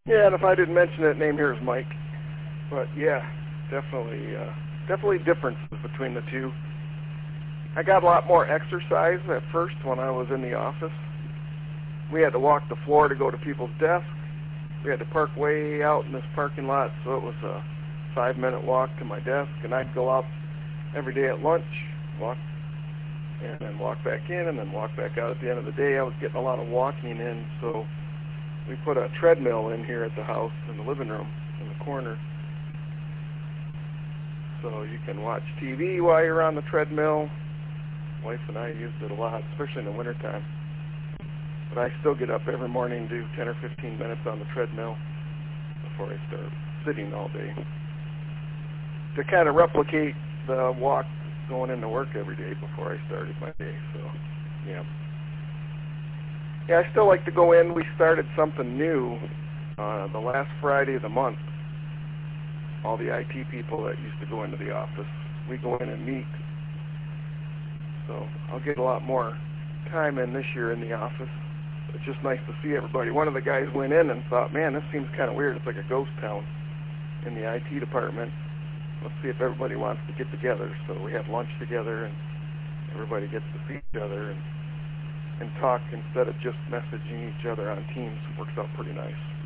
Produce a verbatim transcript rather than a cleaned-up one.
Yeah, and if I didn't mention it, name here is Mike. But yeah, definitely, uh, definitely differences between the two. I got a lot more exercise at first when I was in the office. We had to walk the floor to go to people's desks. We had to park way out in this parking lot, so it was a five-minute walk to my desk, and I'd go out every day at lunch, walk, and then walk back in, and then walk back out at the end of the day. I was getting a lot of walking in, so we put a treadmill in here at the house in the living room in the corner. So you can watch T V while you're on the treadmill. Wife and I used it a lot, especially in the wintertime. But I still get up every morning and do ten or fifteen minutes on the treadmill before I start sitting all day, to kind of replicate the walk going into work every day before I started my day. So, yeah. Yeah, I still like to go in. We started something new uh, the last Friday of the month. All the I T people that used to go into the office, we go in and meet. So I'll get a lot more time in this year in the office. It's just nice to see everybody. One of the guys went in and thought, man, this seems kind of weird. It's like a ghost town in the I T department. Let's see if everybody wants to get together. So we have lunch together, and everybody gets to see each other and, and talk instead of just messaging each other on Teams. It works out pretty nice.